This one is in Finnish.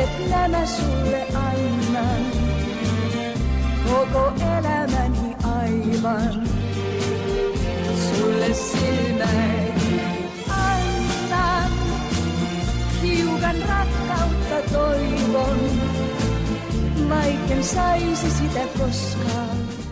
Kädet nämä sulle annan, koko elämäni aivan. Sulle silmäni annan, hiukan rakkautta toivon, vaikken saisi sitä koskaan.